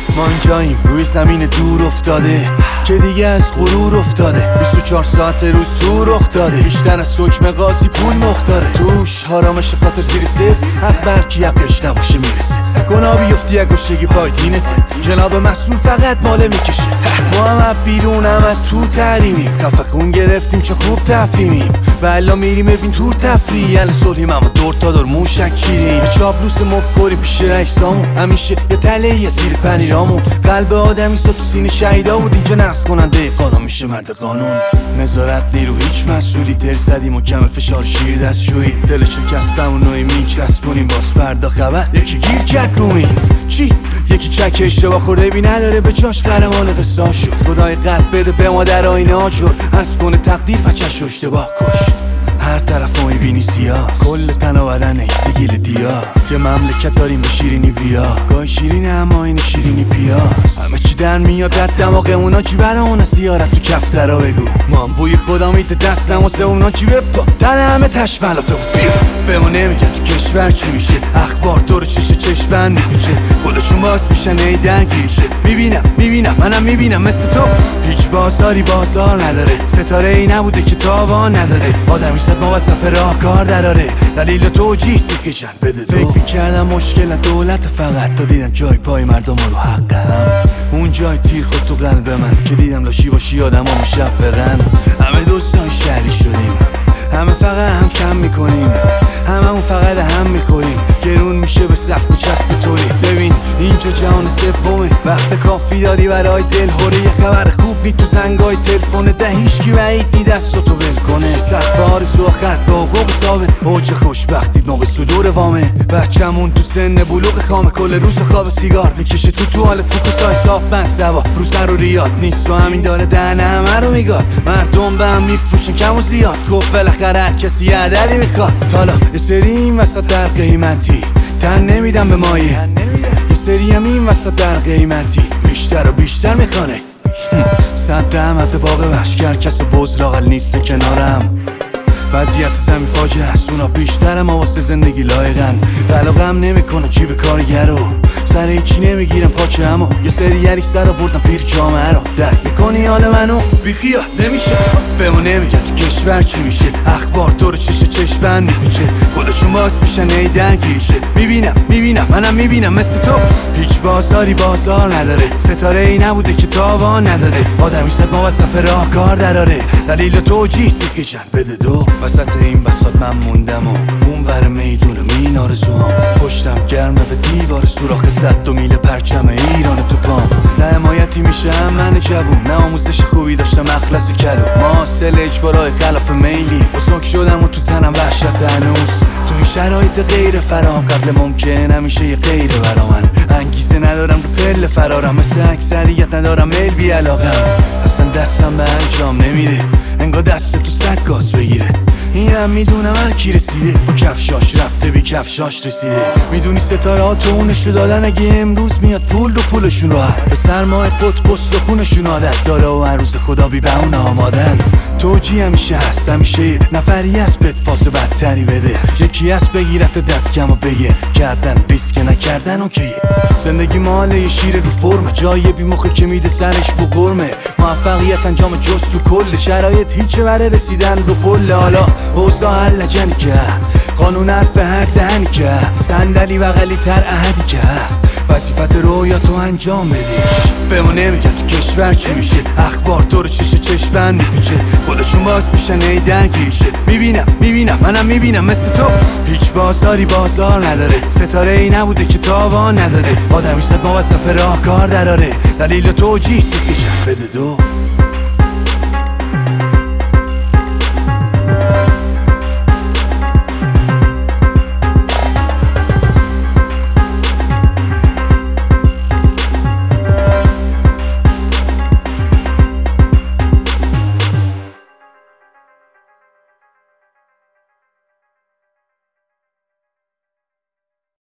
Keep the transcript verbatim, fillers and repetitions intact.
ما اینجاییم روی زمین دور افتاده که دیگه از غرور افتاده. بیست و چهار ساعت روز تو رخ داده، بیشتر از حکم قاضی پول مختاره. توش حرامش خاطر زیر صفر، حق برکی حقش نباشه میرسه. گناه بیفتی اگه گوشگی پای دینته، جناب مسئول فقط ماله میکشه. ما هم بیرون هم تو تحریمیم، کف خون گرفتیم چه خوب تفهیمیم. و الا میریم ببین تور تفریح، ال صلحیم اما دور تا دور موشک چیریم. چاپلوس مفکوری پیش رئیسامون، همیشه یه تله یه زیر پنیرامون. قلب آدمی سا تو سینه شهیدا بود، اینجا نقص کننده قانون میشه مرد قانون. نظارت نیرو هیچ مسئولی، تر زدیم و کم فشار شیر دستشویی. دل شکستم و نوعی میچسبونیم، باز فردا خبر یکی گیر کرد رومی. چی؟ یکی چک اشتباه خورده بی نداره به جاش قهرمان قصه شد. خدای قد بده به ما در آینه ها جور، از کنه تقدیر بچه‌شو اشتباه کشت. هر طرف رو میبینی سیاه، کل تن و بدن ایسی گیل دیا. که مملکت داریم به شیرینی ویا، گاهی شیرینه اما این شیرینی پیاس. همه چی در میاد در دماغمونا، چی برا اونا سیارت تو کفترا بگو. من بوی خدا میده دستم واسه اونا چی بپا، تن همه تش ملافه بود بیا. به ما نمیگن تو کشور چی میشه، اخبار دور چشه چشمن میپیچه. خودشون باز میشن ای درگیریشه. میبینم میبینم منم میبینم مثل تو، هیچ بازاری بازار نداره. ستاره ای نبوده که تاوان نداره، آدمی صد موظف راه کار دراره. دلیل توجیه سیخی جن بده دو. فکر میکردم مشکل دولت فقط، تا دیدم جای پای مردم رو حق هم. اون جای تیر خود تو قلب من، که دیدم لاشی باشی آدم ها مشفقن. همه دوستای شهری شدیم، همه فقط هم کم میکنیم، همه همون فقط هم میکنیم. گرون میشه به سقف و چسب توری. ببین اینجا جهان سومه، وقت کافی داری برای دل هوره. یه خبر خوب نی تو زنگای تلفن ده، هیچکی بعید نی دستو ول کنه. سقف آرزو خط با حقوق ثابت، اوج خوشبختی موقع صدور وامه. بچمون تو سن بلوغ خامه، کل روز خواب سیگار میکشه تو توالت. فوکوسای صاف من سوا رو سر و ریاد نیست، و همین داره دهنه همه رو میگاد. مردم به هم میفروشن کم و زیاد، گفت بالاخره کسی یه عددی میخواد. حالا یه سری این وسط در قیمتی تن نمیدم به مایه، یه سری هم این وسط در قیمتی بیشتر و بیشتر میخوانه. صد رحمت باقی وحشگر، کس و بزرگل نیست کنارم. وضعیت زمین فاجعه است، اونا بیشتر ما واسه زندگی لایقن. علاقم نمیکنه چی به کارگرو، سر هیچی نمیگیرم پاچه، اما یه سری یری سر آوردن پیر جامعه رو. درک میکنی حال منو؟ بیخیال نمیشه. به ما نمیگن تو کشور چی میشه، اخبار دور چشه چشمن میپیچه. خودشون باز میشن ای درگیریشه. میبینم میبینم منم میبینم مثل تو، هیچ بازاری بازار نداره. ستاره ای نبوده که تاوان نداره، آدمی صد موظف راه کار دراره. دلیل توجیه سیخی جن بده دو. وسط این بساط من موندم و اون ور میدون مین آرزوام. پشتم گرمه به دیوار سوراخ صد دو میل پرچم ایران تو پام. نه حمایتی میشم من جوون، نه آموزش خوبی داشتم اخلاصی کلو. ماسل اجبارای خلاف میلی، بزرگ شدم و تو تنم وحشت هنوز. تو این شرایط غیر فرام قبل ممکن همیشه یه غیره برا من. انگیزه ندارم رو پل فرارم، مثل اکثریت ندارم میل بی علاقم. اصلا دستم به انجام نمیره، انگار دست تو سگ گاز بگیره. اینم میدونم هر کی رسیده با کفشاش رفته بی کفشاش رسیده. میدونی ستاره ها تو اونشو دادن، اگه امروز میاد پول رو پولشون راحت. به سرمایه قط پست و خونشون عادت داره، و هر روز خدا بی به اون آمادن. توجی همیشه هست، همیشه نفری هست بهت فاس بدتری بده. یکی هست بگیرت دست کم و بگه کردن ریسک نکردن اوکیه. زندگی مال یه شیر رو فرمه، جای بی مخه که میده سرش بو قرمه. موفقیت انجام جز تو کل شرایط هیچه برای رسیدن رو پل. حالا اوضاع هر لجنی که قانون حرف هر دهنی که صندلی بغلی تر احدی که وظیفت رویا تو انجام بدیش. به ما نمیگن تو کشور چی میشه، اخبار دور چشه چشمن میپیچه. خودشون باز میشن ای درگیریشه. میبینم میبینم منم میبینم مثل تو، هیچ بازاری بازار نداره. ستاره ای نبوده که تاوان نداره، آدمی صد موظف راه کار دراره. دلیل توجیه سیخی جن بده دو.